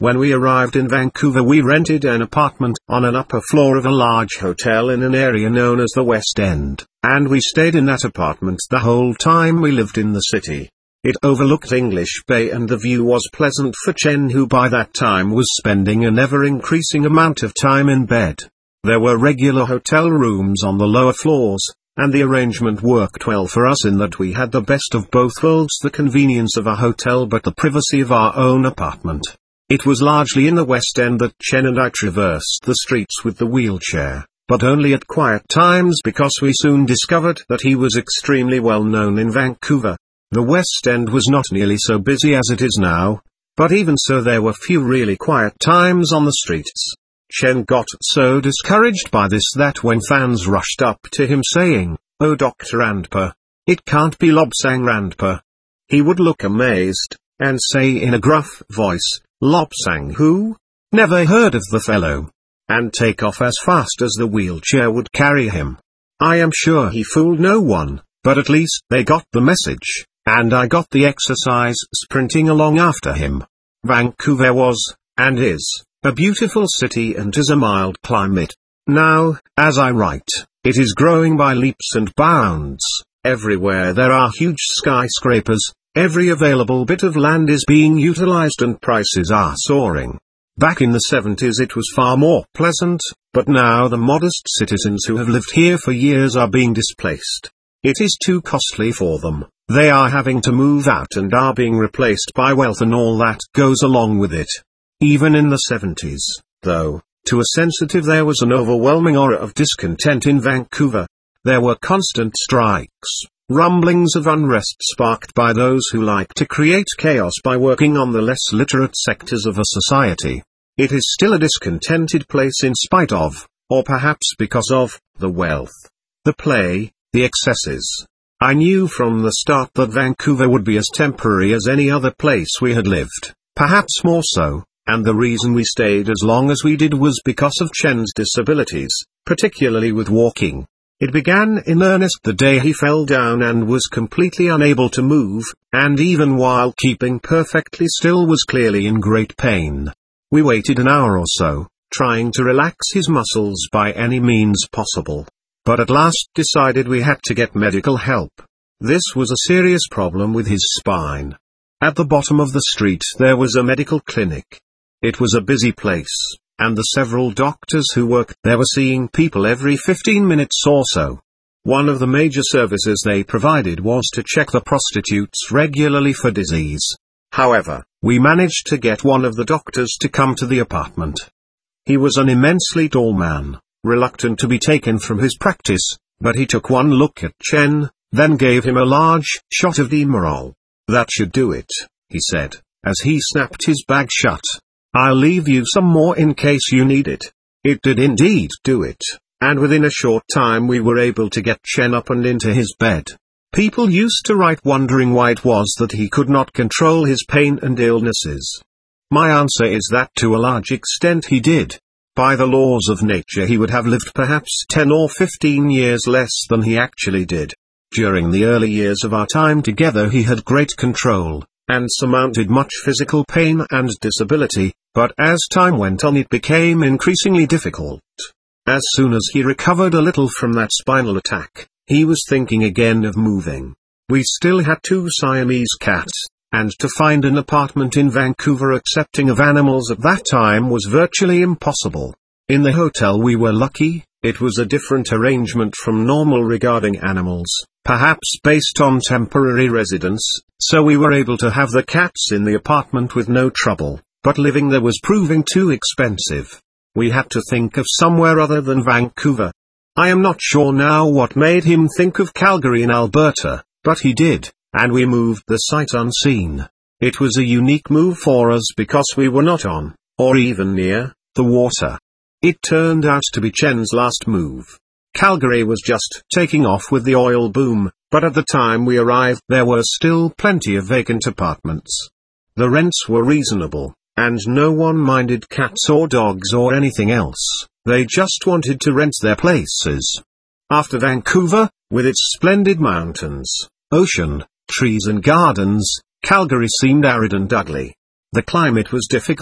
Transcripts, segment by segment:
When we arrived in Vancouver, we rented an apartment on an upper floor of a large hotel in an area known as the West End, and we stayed in that apartment the whole time we lived in the city. It overlooked English Bay and the view was pleasant for Chen, who by that time was spending an ever-increasing amount of time in bed. There were regular hotel rooms on the lower floors, and the arrangement worked well for us in that we had the best of both worlds: the convenience of a hotel but the privacy of our own apartment. It was largely in the West End that Chen and I traversed the streets with the wheelchair, but only at quiet times because we soon discovered that he was extremely well known in Vancouver. The West End was not nearly so busy as it is now, but even so there were few really quiet times on the streets. Chen got so discouraged by this that when fans rushed up to him saying, "Oh Dr. Randpa, it can't be Lobsang Randpa," he would look amazed, and say in a gruff voice, "Lobsang who? Never heard of the fellow," and take off as fast as the wheelchair would carry him. I am sure he fooled no one, but at least they got the message, and I got the exercise sprinting along after him. Vancouver was, and is, a beautiful city and has a mild climate. Now, as I write, it is growing by leaps and bounds. Everywhere there are huge skyscrapers, every available bit of land is being utilized and prices are soaring. Back in the 70s it was far more pleasant, but now the modest citizens who have lived here for years are being displaced. It is too costly for them. They are having to move out and are being replaced by wealth and all that goes along with it. Even in the 70s, though, to a sensitive there was an overwhelming aura of discontent in Vancouver. There were constant strikes, rumblings of unrest sparked by those who like to create chaos by working on the less literate sectors of a society. It is still a discontented place in spite of, or perhaps because of, the wealth, the play, the excesses. I knew from the start that Vancouver would be as temporary as any other place we had lived, perhaps more so, and the reason we stayed as long as we did was because of Chen's disabilities, particularly with walking. It began in earnest the day he fell down and was completely unable to move, and even while keeping perfectly still was clearly in great pain. We waited an hour or so, trying to relax his muscles by any means possible, but at last decided we had to get medical help. This was a serious problem with his spine. At the bottom of the street there was a medical clinic. It was a busy place, and the several doctors who worked there were seeing people every 15 minutes or so. One of the major services they provided was to check the prostitutes regularly for disease. However, we managed to get one of the doctors to come to the apartment. He was an immensely tall man, reluctant to be taken from his practice, but he took one look at Chen, then gave him a large shot of Demerol. "That should do it," he said, as he snapped his bag shut. "I'll leave you some more in case you need it." It did indeed do it, and within a short time we were able to get Chen up and into his bed. People used to write wondering why it was that he could not control his pain and illnesses. My answer is that to a large extent he did. By the laws of nature he would have lived perhaps 10 or 15 years less than he actually did. During the early years of our time together he had great control, and surmounted much physical pain and disability, but as time went on it became increasingly difficult. As soon as he recovered a little from that spinal attack, he was thinking again of moving. We still had 2 Siamese cats, and to find an apartment in Vancouver accepting of animals at that time was virtually impossible. In the hotel we were lucky. It was a different arrangement from normal regarding animals, perhaps based on temporary residence, so we were able to have the cats in the apartment with no trouble, but living there was proving too expensive. We had to think of somewhere other than Vancouver. I am not sure now what made him think of Calgary in Alberta, but he did, and we moved the sight unseen. It was a unique move for us because we were not on, or even near, the water. It turned out to be Chen's last move. Calgary was just taking off with the oil boom, but at the time we arrived there were still plenty of vacant apartments. The rents were reasonable, and no one minded cats or dogs or anything else. They just wanted to rent their places. After Vancouver, with its splendid mountains, ocean, trees and gardens, Calgary seemed arid and ugly. The climate was difficult,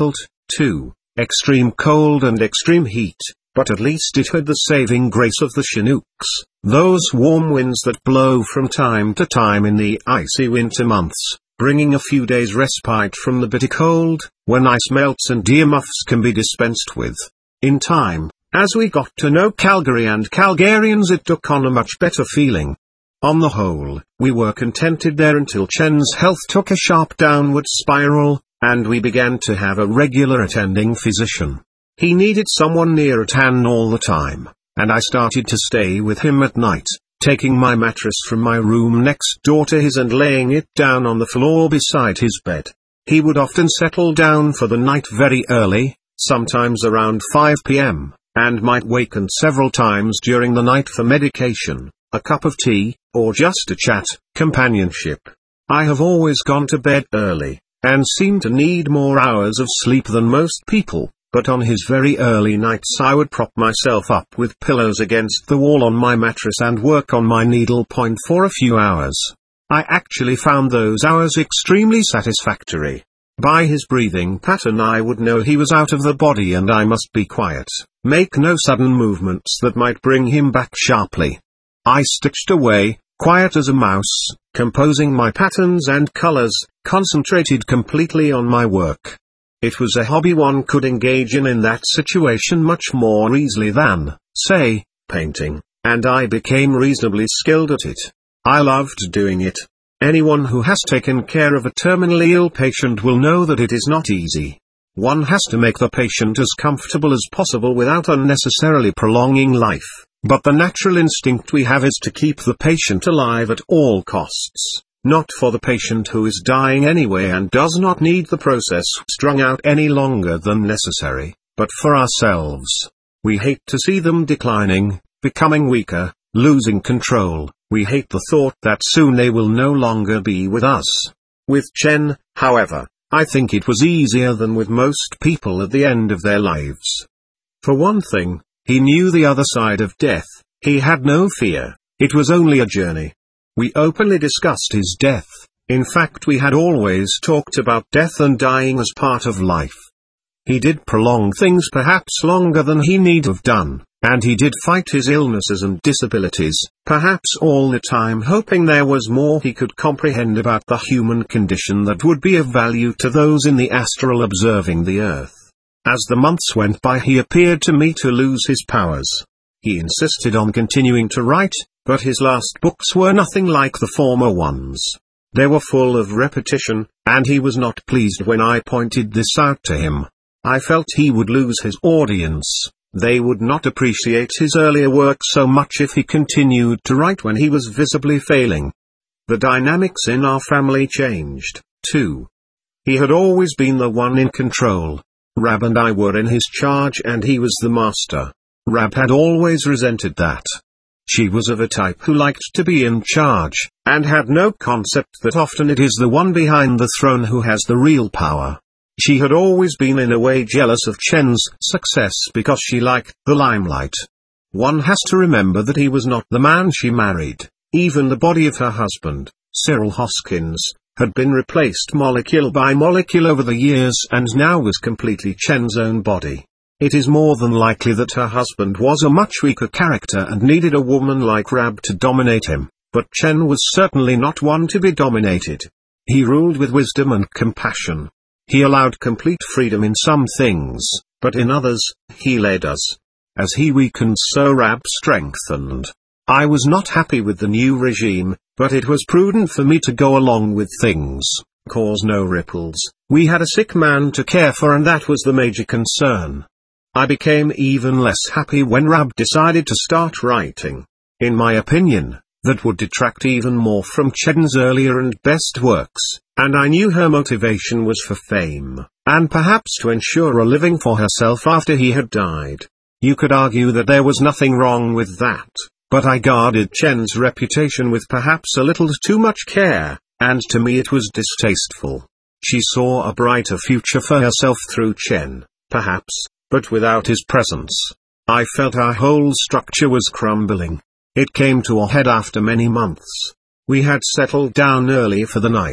2. Extreme cold and extreme heat, but at least it had the saving grace of the Chinooks, those warm winds that blow from time to time in the icy winter months, bringing a few days' respite from the bitter cold, when ice melts and earmuffs can be dispensed with. In time, as we got to know Calgary and Calgarians, it took on a much better feeling. On the whole, we were contented there until Chen's health took a sharp downward spiral, and we began to have a regular attending physician. He needed someone near at hand all the time, and I started to stay with him at night, taking my mattress from my room next door to his and laying it down on the floor beside his bed. He would often settle down for the night very early, sometimes around 5 p.m., and might waken several times during the night for medication, a cup of tea, or just a chat, companionship. I have always gone to bed early, and seemed to need more hours of sleep than most people, but on his very early nights I would prop myself up with pillows against the wall on my mattress and work on my needlepoint for a few hours. I actually found those hours extremely satisfactory. By his breathing pattern I would know he was out of the body and I must be quiet, make no sudden movements that might bring him back sharply. I stitched away, quiet as a mouse, composing my patterns and colors, concentrated completely on my work. It was a hobby one could engage in that situation much more easily than, say, painting, and I became reasonably skilled at it. I loved doing it. Anyone who has taken care of a terminally ill patient will know that it is not easy. One has to make the patient as comfortable as possible without unnecessarily prolonging life, but the natural instinct we have is to keep the patient alive at all costs. Not for the patient who is dying anyway and does not need the process strung out any longer than necessary, but for ourselves. We hate to see them declining, becoming weaker, losing control. We hate the thought that soon they will no longer be with us. With Chen, however, I think it was easier than with most people at the end of their lives. For one thing, he knew the other side of death. He had no fear. It was only a journey. We openly discussed his death. In fact, we had always talked about death and dying as part of life. He did prolong things perhaps longer than he need have done, and he did fight his illnesses and disabilities, perhaps all the time hoping there was more he could comprehend about the human condition that would be of value to those in the astral observing the earth. As the months went by, he appeared to me to lose his powers. He insisted on continuing to write, but his last books were nothing like the former ones. They were full of repetition, and he was not pleased when I pointed this out to him. I felt he would lose his audience. They would not appreciate his earlier work so much if he continued to write when he was visibly failing. The dynamics in our family changed, too. He had always been the one in control. Rab and I were in his charge and he was the master. Rab had always resented that. She was of a type who liked to be in charge, and had no concept that often it is the one behind the throne who has the real power. She had always been in a way jealous of Chen's success because she liked the limelight. One has to remember that he was not the man she married. Even the body of her husband, Cyril Hoskins, had been replaced molecule by molecule over the years and now was completely Chen's own body. It is more than likely that her husband was a much weaker character and needed a woman like Rab to dominate him, but Chen was certainly not one to be dominated. He ruled with wisdom and compassion. He allowed complete freedom in some things, but in others, he led us. As he weakened, so Rab strengthened. I was not happy with the new regime, but it was prudent for me to go along with things, cause no ripples. We had a sick man to care for and that was the major concern. I became even less happy when Rab decided to start writing. In my opinion, that would detract even more from Chen's earlier and best works, and I knew her motivation was for fame, and perhaps to ensure a living for herself after he had died. You could argue that there was nothing wrong with that, but I guarded Chen's reputation with perhaps a little too much care, and to me it was distasteful. She saw a brighter future for herself through Chen, perhaps, but without his presence. I felt our whole structure was crumbling. It came to a head after many months. We had settled down early for the night,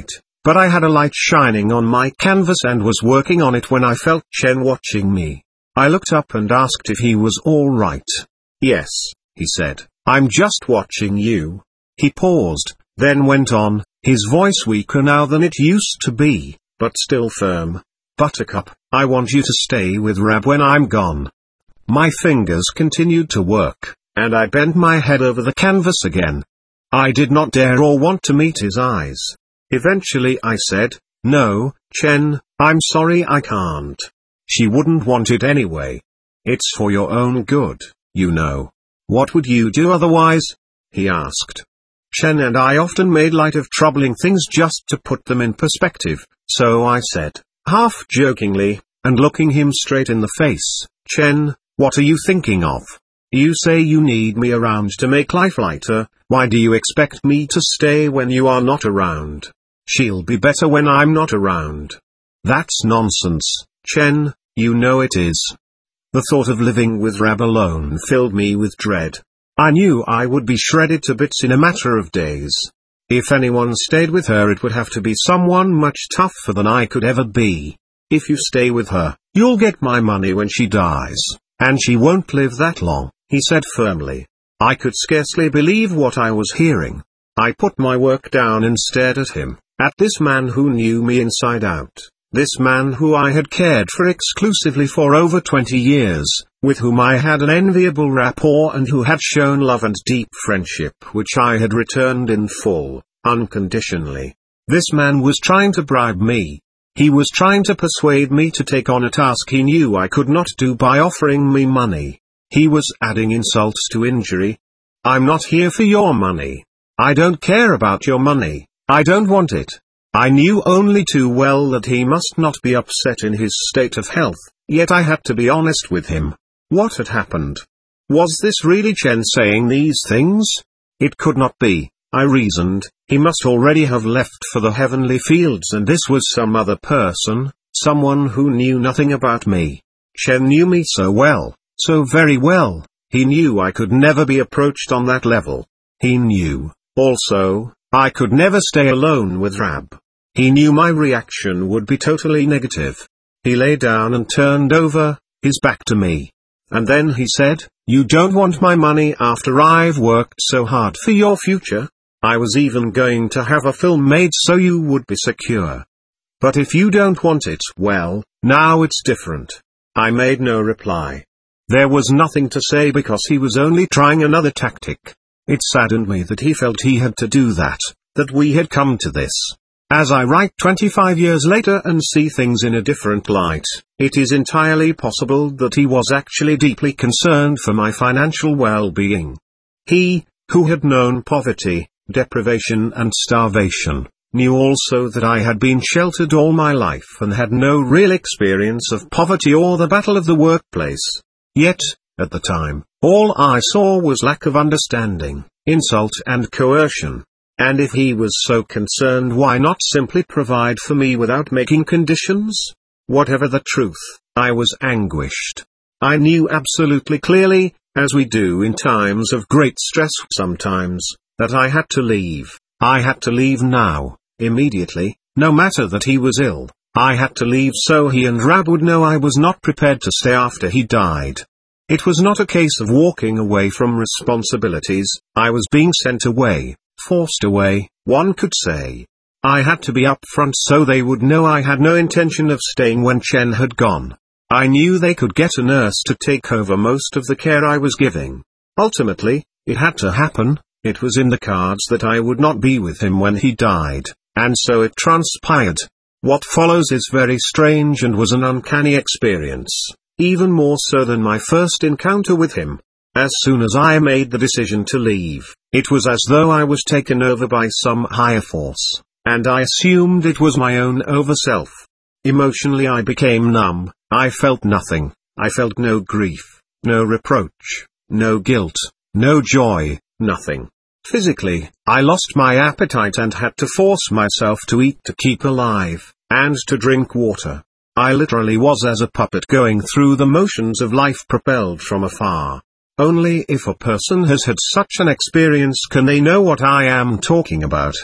but I had a light shining on my canvas and was working on it when I felt Chen watching me. I looked up and asked if he was all right. "Yes," he said, "I'm just watching you." He paused, then went on, his voice weaker now than it used to be, but still firm. "Buttercup, I want you to stay with Rab when I'm gone." My fingers continued to work, and I bent my head over the canvas again. I did not dare or want to meet his eyes. Eventually I said, "No, Chen, I'm sorry I can't." She wouldn't want it anyway. "It's for your own good, you know." "What would you do otherwise?" he asked. Chen and I often made light of troubling things just to put them in perspective, so I said, half jokingly, and looking him straight in the face, "Chen, what are you thinking of? You say you need me around to make life lighter. Why do you expect me to stay when you are not around? She'll be better when I'm not around." "That's nonsense, Chen, you know it is." The thought of living with Rab alone filled me with dread. I knew I would be shredded to bits in a matter of days. If anyone stayed with her, it would have to be someone much tougher than I could ever be. "If you stay with her, you'll get my money when she dies, and she won't live that long," he said firmly. I could scarcely believe what I was hearing. I put my work down and stared at him, at this man who knew me inside out, this man who I had cared for exclusively for over 20 years, with whom I had an enviable rapport and who had shown love and deep friendship which I had returned in full, unconditionally. This man was trying to bribe me. He was trying to persuade me to take on a task he knew I could not do by offering me money. He was adding insult to injury. "I'm not here for your money. I don't care about your money. I don't want it." I knew only too well that he must not be upset in his state of health, yet I had to be honest with him. What had happened? Was this really Chen saying these things? It could not be, I reasoned. He must already have left for the heavenly fields, and this was some other person, someone who knew nothing about me. Chen knew me so well, so very well. He knew I could never be approached on that level. He knew, also, I could never stay alone with Rab. He knew my reaction would be totally negative. He lay down and turned over, his back to me. And then he said, "You don't want my money after I've worked so hard for your future? I was even going to have a film made so you would be secure. But if you don't want it, well, now it's different." I made no reply. There was nothing to say because he was only trying another tactic. It saddened me that he felt he had to do that we had come to this. As I write 25 years later and see things in a different light, it is entirely possible that he was actually deeply concerned for my financial well-being. He, who had known poverty, deprivation and starvation, knew also that I had been sheltered all my life and had no real experience of poverty or the battle of the workplace. Yet, at the time, all I saw was lack of understanding, insult and coercion. And if he was so concerned, why not simply provide for me without making conditions? Whatever the truth, I was anguished. I knew absolutely clearly, as we do in times of great stress sometimes, that I had to leave. I had to leave now, immediately, no matter that he was ill. I had to leave so he and Rab would know I was not prepared to stay after he died. It was not a case of walking away from responsibilities. I was being sent away. Forced away, one could say. I had to be upfront so they would know I had no intention of staying when Chen had gone. I knew they could get a nurse to take over most of the care I was giving. Ultimately, it had to happen. It was in the cards that I would not be with him when he died, and so it transpired. What follows is very strange and was an uncanny experience, even more so than my first encounter with him. As soon as I made the decision to leave, it was as though I was taken over by some higher force, and I assumed it was my own overself. Emotionally I became numb. I felt nothing. I felt no grief, no reproach, no guilt, no joy, nothing. Physically, I lost my appetite and had to force myself to eat to keep alive, and to drink water. I literally was as a puppet going through the motions of life propelled from afar. Only if a person has had such an experience can they know what I am talking about.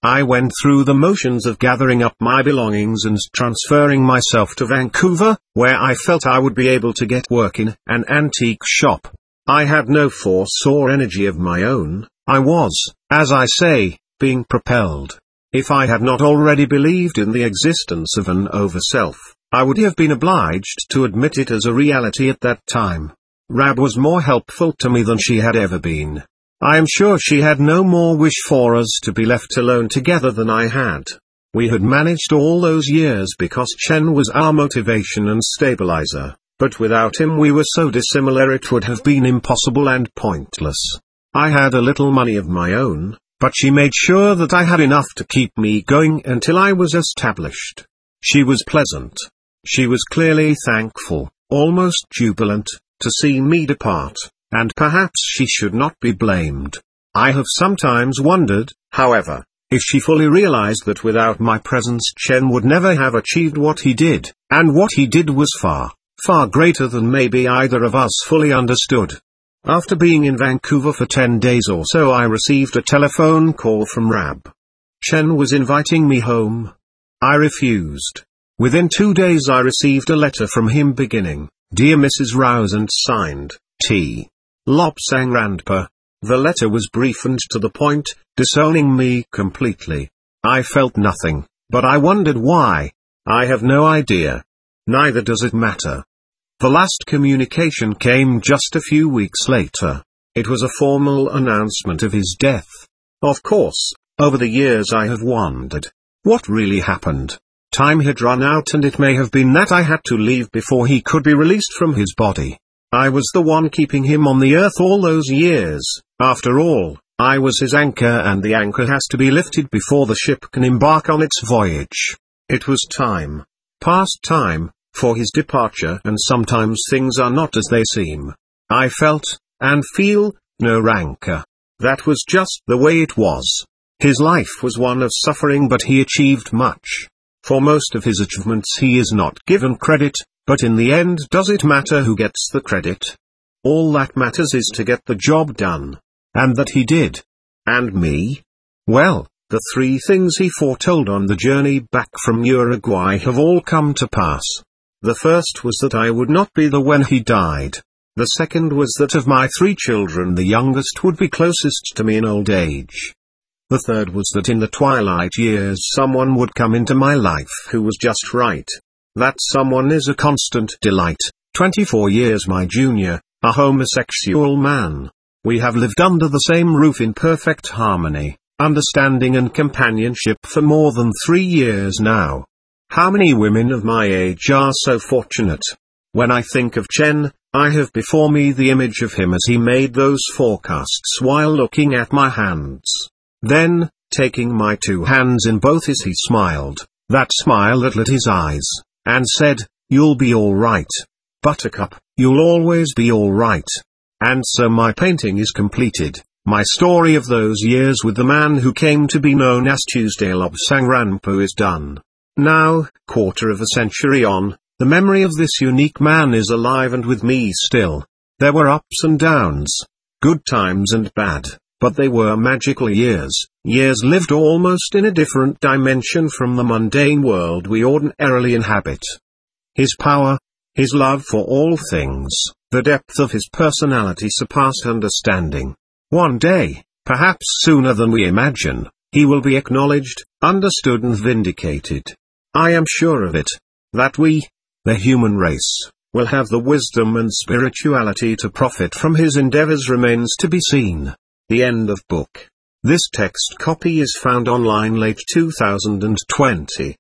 I went through the motions of gathering up my belongings and transferring myself to Vancouver, where I felt I would be able to get work in an antique shop. I had no force or energy of my own. I was, as I say, being propelled. If I had not already believed in the existence of an overself, I would have been obliged to admit it as a reality at that time. Rab was more helpful to me than she had ever been. I am sure she had no more wish for us to be left alone together than I had. We had managed all those years because Chen was our motivation and stabilizer, but without him we were so dissimilar it would have been impossible and pointless. I had a little money of my own, but she made sure that I had enough to keep me going until I was established. She was pleasant. She was clearly thankful, almost jubilant, to see me depart. And perhaps she should not be blamed. I have sometimes wondered, however, if she fully realized that without my presence Chen would never have achieved what he did, and what he did was far, far greater than maybe either of us fully understood. After being in Vancouver for 10 days or so I received a telephone call from Rab. Chen was inviting me home. I refused. Within 2 days I received a letter from him beginning, "Dear Mrs. Rouse," and signed, T. Lobsang Randpa. The letter was brief and to the point, disowning me completely. I felt nothing, but I wondered why. I have no idea. Neither does it matter. The last communication came just a few weeks later. It was a formal announcement of his death. Of course, over the years I have wondered, what really happened? Time had run out and it may have been that I had to leave before he could be released from his body. I was the one keeping him on the earth all those years. After all, I was his anchor and the anchor has to be lifted before the ship can embark on its voyage. It was time, past time, for his departure, and sometimes things are not as they seem. I felt, and feel, no rancor. That was just the way it was. His life was one of suffering but he achieved much. For most of his achievements he is not given credit, but in the end does it matter who gets the credit? All that matters is to get the job done. And that he did. And me? Well, the 3 things he foretold on the journey back from Uruguay have all come to pass. The first was that I would not be there when he died. The second was that of my 3 children the youngest would be closest to me in old age. The third was that in the twilight years someone would come into my life who was just right. That someone is a constant delight, 24 years my junior, a homosexual man. We have lived under the same roof in perfect harmony, understanding and companionship for more than 3 years now. How many women of my age are so fortunate? When I think of Chen, I have before me the image of him as he made those forecasts while looking at my hands. Then, taking my 2 hands in both his, he smiled, that smile that lit his eyes, and said, "You'll be all right. Buttercup, you'll always be all right." And so my painting is completed, my story of those years with the man who came to be known as Tuesday Lobsang Ranpo is done. Now, quarter of a century on, the memory of this unique man is alive and with me still. There were ups and downs, good times and bad, but they were magical years, years lived almost in a different dimension from the mundane world we ordinarily inhabit. His power, his love for all things, the depth of his personality surpassed understanding. One day, perhaps sooner than we imagine, he will be acknowledged, understood and vindicated. I am sure of it. That we, the human race, will have the wisdom and spirituality to profit from his endeavors remains to be seen. The end of book. This text copy is found online late 2020.